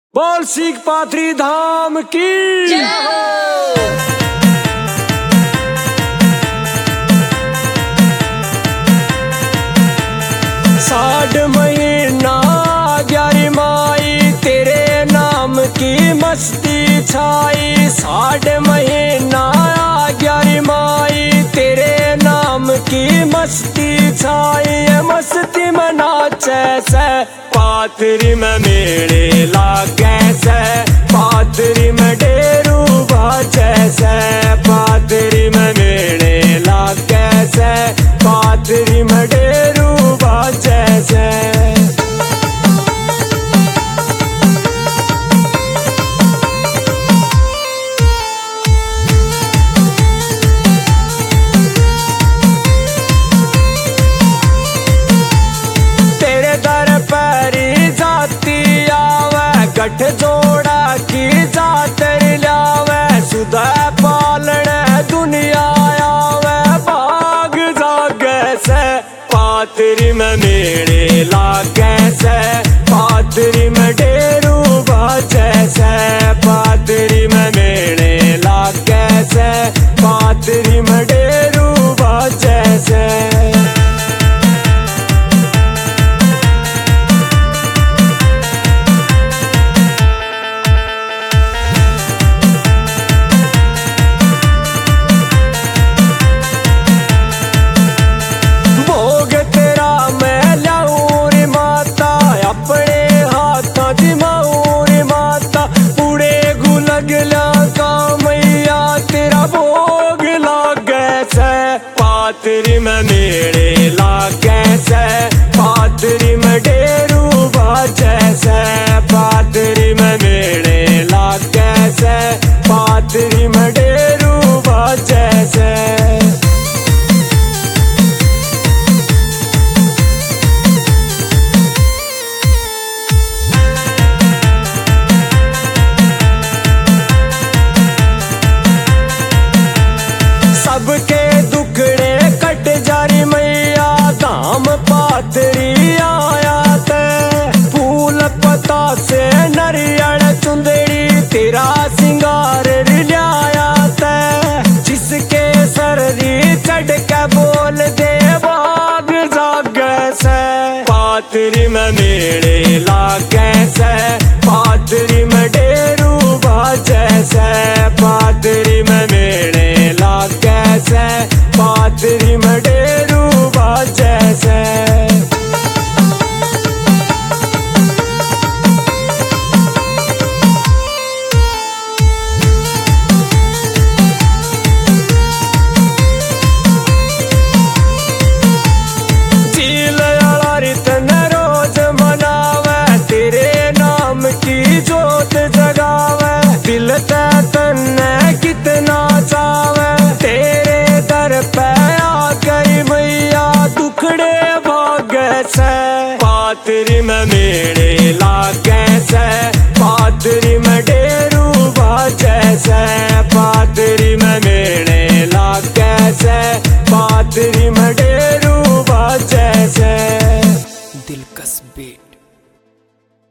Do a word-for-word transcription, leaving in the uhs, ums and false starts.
बोल सीख पात्री धाम की जय हो। साठ महीना ग्यारह माई तेरे नाम की मस्ती छाई। साठ महीना ग्यारह माई तेरे नाम की मस्ती छाई। मस्ती में नाचे से पाथरी में मेले लागे से। पाथरी में डेरू बाजे से। पाथरी में मेले लागे से। पाथरी में डेरू बाजे से। गठ जोड़ा की जातर लावे सुधा पालन दुनिया आवे। भाग जागे से पाथरी में मेले लागे से। पाथरी में डेरू बाजे से। पाथरी में मेले लागे से। पाथरी में डेरू बाजे से। पाथरी में मेले लागे से। पाथरी में डेरू बाजे से। पाथरी में मेले लागे से। पाथरी में डेरू बाजे से। सबके दुखड़े कट जारी मैया धाम पाथरी आया ते। फूल पता से नरियल चुंदड़ी तेरा सिंगार लिया ते। जिसके सररी चढ़ के बोल दे बाग जागे से। पाथरी में मेले लागे से। पाथरी में डेरू बाजे से। पाथरी में मेले लागे से। पाथरी में डेरू बाजे से। झील वाला रितन रोज मनावे तेरे नाम की जोत जगावे। दिल ते तन्ने कितना चावे तेरे दर पे आकर मैया दुखड़े भागे से। पाथरी में मेले लागे से। पाथरी में डेरू बाजे से।